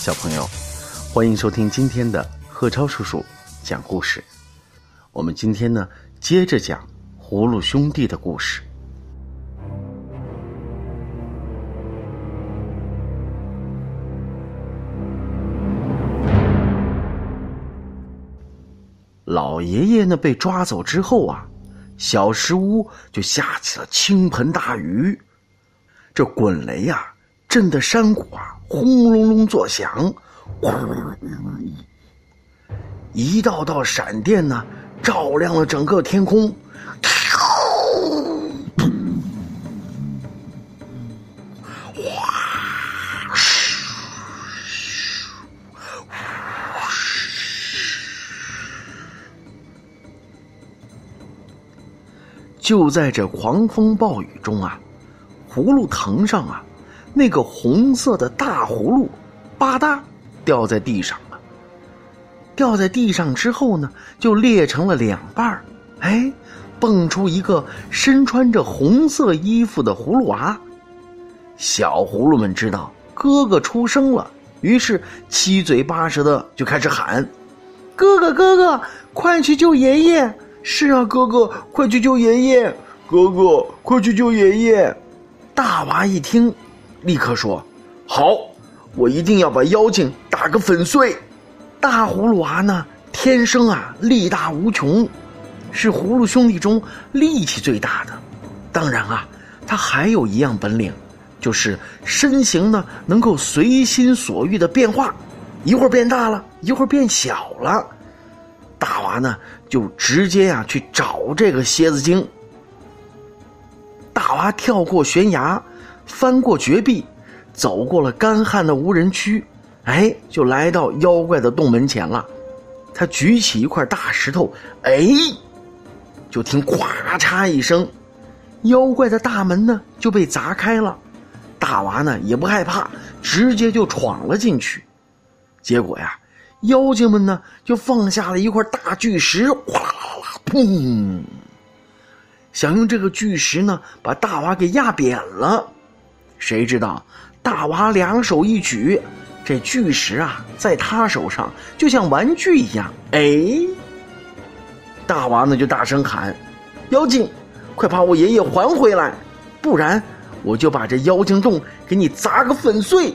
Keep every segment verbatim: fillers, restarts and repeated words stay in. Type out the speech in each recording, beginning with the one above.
小朋友，欢迎收听今天的贺超叔叔讲故事。我们今天呢，接着讲葫芦兄弟的故事。老爷爷呢被抓走之后啊，小石屋就下起了倾盆大雨，这滚雷啊震得山谷啊轰隆隆作响，一道道闪电呢照亮了整个天空。就在这狂风暴雨中啊，葫芦藤上啊那个红色的大葫芦吧嗒掉在地上了。掉在地上之后呢，就裂成了两半，哎，蹦出一个身穿着红色衣服的葫芦娃。小葫芦们知道哥哥出生了，于是七嘴八舌的就开始喊：哥哥哥哥，快去救爷爷！是啊，哥哥，快去救爷爷！哥哥，快去救爷爷！大娃一听，立刻说：好，我一定要把妖精打个粉碎。大葫芦娃呢，天生啊力大无穷，是葫芦兄弟中力气最大的。当然啊，他还有一样本领，就是身形呢能够随心所欲的变化，一会儿变大了，一会儿变小了。大娃呢就直接呀、啊、去找这个蝎子精。大娃跳过悬崖，翻过绝壁，走过了干旱的无人区，哎，就来到妖怪的洞门前了。他举起一块大石头，哎，就听咵嚓一声，妖怪的大门呢就被砸开了。大娃呢也不害怕，直接就闯了进去。结果呀，妖精们呢就放下了一块大巨石，哗啦啦，砰！想用这个巨石呢把大娃给压扁了。谁知道大娃两手一举，这巨石啊在他手上就像玩具一样。哎，大娃呢就大声喊：妖精，快把我爷爷还回来，不然我就把这妖精洞给你砸个粉碎。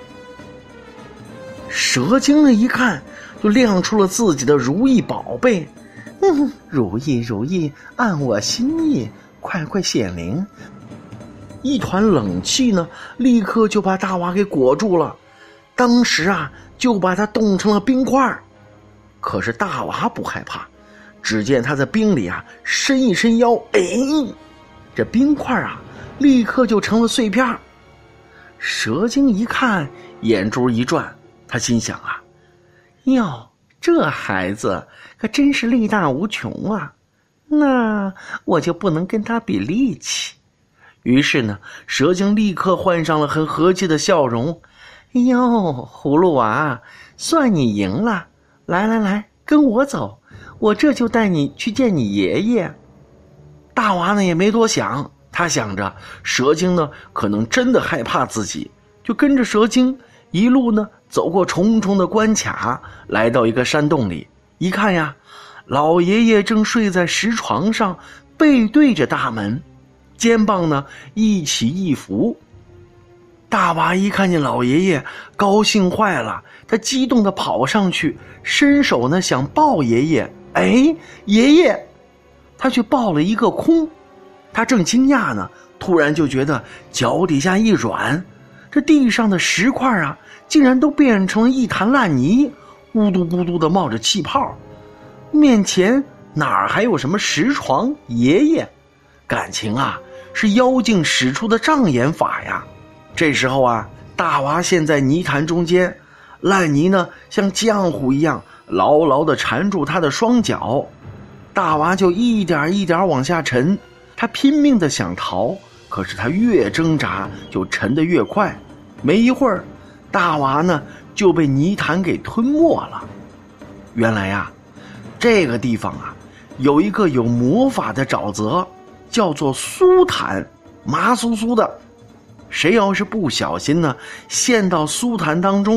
蛇精呢一看，就亮出了自己的如意宝贝。嗯，如意如意，按我心意，快快显灵。一团冷气呢立刻就把大娃给裹住了，当时啊就把他冻成了冰块。可是大娃不害怕，只见他在冰里啊伸一伸腰，哎，这冰块啊立刻就成了碎片。蛇精一看，眼珠一转，他心想啊，哟，这孩子可真是力大无穷啊，那我就不能跟他比力气。于是呢，蛇精立刻换上了很和气的笑容。哟，葫芦娃，算你赢了，来来来，跟我走，我这就带你去见你爷爷。大娃呢也没多想，他想着蛇精呢可能真的害怕自己，就跟着蛇精一路呢走过重重的关卡，来到一个山洞里。一看呀，老爷爷正睡在石床上，背对着大门，肩膀呢一起一伏。大娃一看见老爷爷，高兴坏了，他激动地跑上去，伸手呢想抱爷爷。哎，爷爷，他却抱了一个空。他正惊讶呢，突然就觉得脚底下一软，这地上的石块啊竟然都变成了一滩烂泥，咕嘟咕嘟的冒着气泡。面前哪儿还有什么石床爷爷，感情啊是妖精使出的障眼法呀。这时候啊，大娃陷在泥潭中间，烂泥呢像浆糊一样牢牢地缠住他的双脚。大娃就一点一点往下沉，他拼命地想逃，可是他越挣扎就沉得越快。没一会儿，大娃呢就被泥潭给吞没了。原来呀，这个地方啊有一个有魔法的沼泽，叫做苏潭，麻酥酥的。谁要是不小心呢陷到苏潭当中，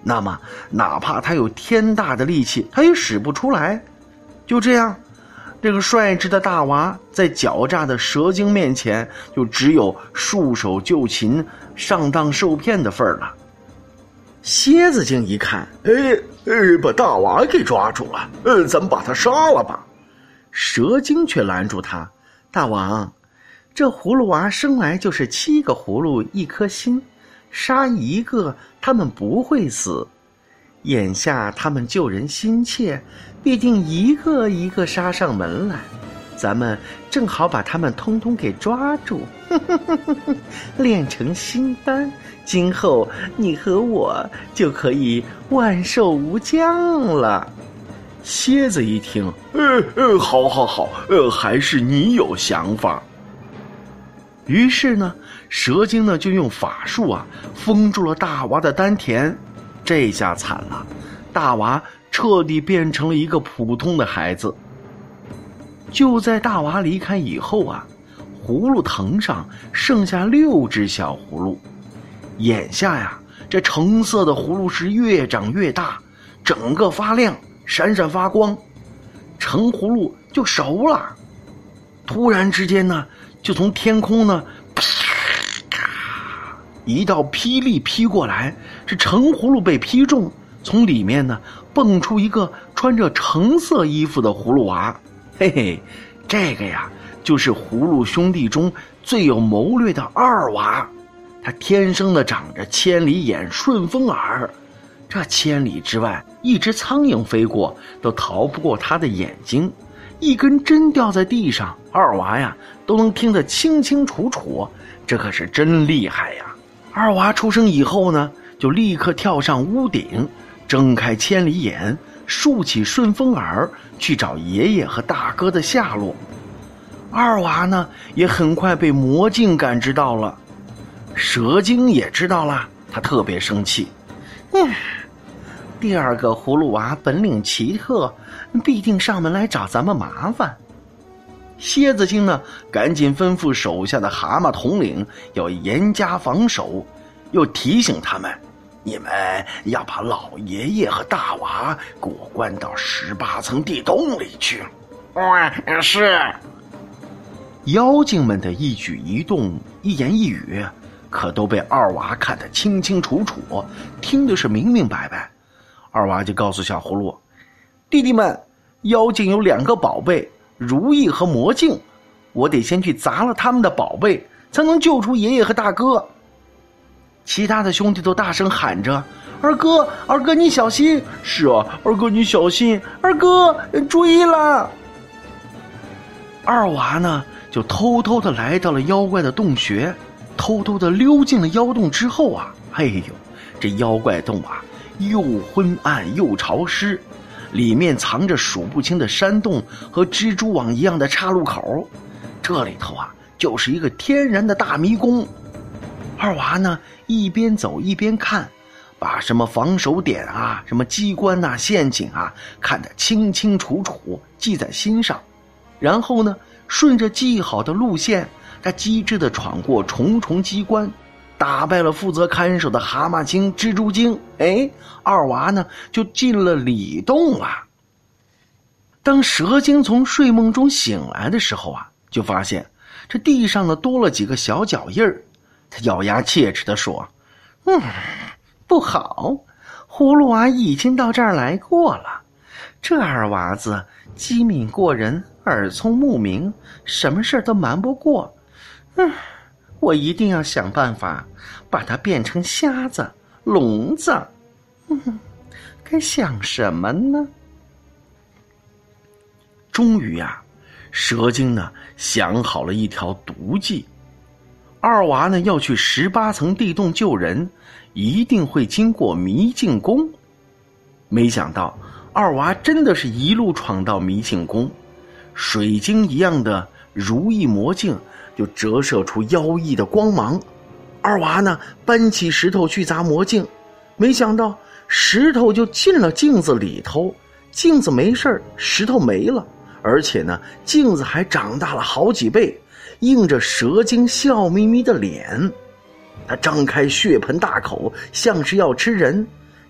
那么哪怕他有天大的力气，他也使不出来。就这样，这个率直的大娃在狡诈的蛇精面前，就只有束手就擒、上当受骗的份儿了。蝎子精一看，哎哎，把大娃给抓住了，呃，咱们把他杀了吧。蛇精却拦住他，大王，这葫芦娃生来就是七个葫芦一颗心，杀一个他们不会死。眼下他们救人心切，必定一个一个杀上门来，咱们正好把他们通通给抓住，练成心丹，今后你和我就可以万寿无疆了。蝎子一听，呃呃，好好好，呃，还是你有想法。于是呢，蛇精呢就用法术啊封住了大娃的丹田。这下惨了，大娃彻底变成了一个普通的孩子。就在大娃离开以后啊，葫芦藤上剩下六只小葫芦。眼下呀，这橙色的葫芦是越长越大，整个发亮，闪闪发光，橙葫芦就熟了。突然之间呢，就从天空呢，一道霹雳劈过来，这橙葫芦被劈中，从里面呢蹦出一个穿着橙色衣服的葫芦娃。嘿嘿，这个呀就是葫芦兄弟中最有谋略的二娃，他天生的长着千里眼、顺风耳，这千里之外一只苍蝇飞过都逃不过他的眼睛，一根针掉在地上，二娃呀都能听得清清楚楚，这可是真厉害呀。二娃出生以后呢，就立刻跳上屋顶，睁开千里眼，竖起顺风耳，去找爷爷和大哥的下落。二娃呢也很快被魔镜感知到了，蛇精也知道了，他特别生气。嗯，第二个葫芦娃本领奇特，必定上门来找咱们麻烦。蝎子精呢赶紧吩咐手下的蛤蟆统领要严加防守，又提醒他们，你们要把老爷爷和大娃给我关到十八层地洞里去。哇，是。妖精们的一举一动、一言一语，可都被二娃看得清清楚楚，听的是明明白白。二娃就告诉小葫芦，弟弟们，妖精有两个宝贝，如意和魔镜，我得先去砸了他们的宝贝，才能救出爷爷和大哥。其他的兄弟都大声喊着，二哥，二哥你小心。是啊，二哥你小心，二哥追了。二娃呢就偷偷的来到了妖怪的洞穴，偷偷的溜进了妖洞之后啊，哎呦，这妖怪洞啊又昏暗又潮湿，里面藏着数不清的山洞和蜘蛛网一样的岔路口，这里头啊就是一个天然的大迷宫。二娃呢一边走一边看，把什么防守点啊、什么机关啊、陷阱啊看得清清楚楚，记在心上。然后呢顺着记好的路线，他机智地闯过重重机关，打败了负责看守的蛤蟆精、蜘蛛精。哎，二娃呢就进了里洞了。当蛇精从睡梦中醒来的时候啊，就发现这地上呢多了几个小脚印儿。他咬牙切齿地说，嗯，不好，葫芦娃已经到这儿来过了。这二娃子机敏过人，耳聪目明，什么事都瞒不过。嗯，我一定要想办法把它变成瞎子、聋子。嗯，该想什么呢？终于啊，蛇精呢想好了一条毒计。二娃呢要去十八层地洞救人，一定会经过迷镜宫。没想到二娃真的是一路闯到迷镜宫，水晶一样的如意魔镜就折射出妖异的光芒。二娃呢搬起石头去砸魔镜，没想到石头就进了镜子里头，镜子没事，石头没了，而且呢镜子还长大了好几倍，映着蛇精笑眯眯的脸。他张开血盆大口，像是要吃人，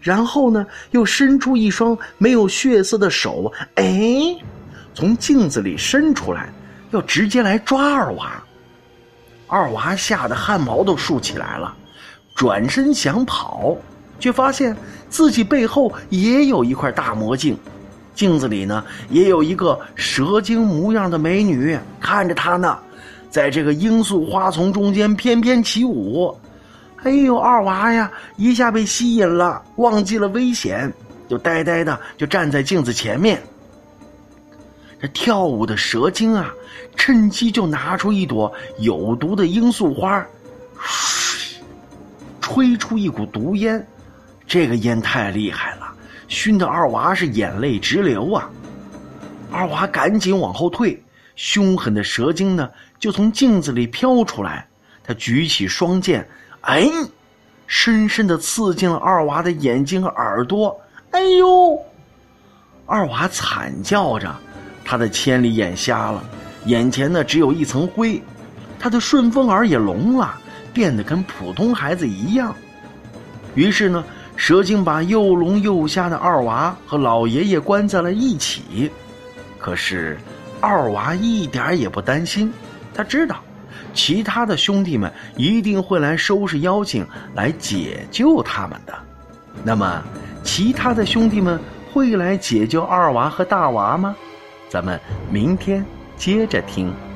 然后呢，又伸出一双没有血色的手，哎，从镜子里伸出来，要直接来抓二娃。二娃吓得汗毛都竖起来了，转身想跑，却发现自己背后也有一块大魔镜，镜子里呢也有一个蛇精模样的美女看着他呢，在这个罂粟花丛中间翩翩起舞。哎呦，二娃呀，一下被吸引了，忘记了危险，就呆呆的就站在镜子前面。这跳舞的蛇精啊，趁机就拿出一朵有毒的罂粟花，嘘，吹出一股毒烟。这个烟太厉害了，熏得二娃是眼泪直流啊。二娃赶紧往后退，凶狠的蛇精呢就从镜子里飘出来，他举起双剑，哎，深深地刺进了二娃的眼睛和耳朵。哎呦！二娃惨叫着，他的千里眼瞎了，眼前呢只有一层灰，他的顺风耳也聋了，变得跟普通孩子一样。于是呢，蛇精把又聋又瞎的二娃和老爷爷关在了一起。可是二娃一点也不担心，他知道其他的兄弟们一定会来收拾妖精，来解救他们的。那么其他的兄弟们会来解救二娃和大娃吗？咱们明天接着听。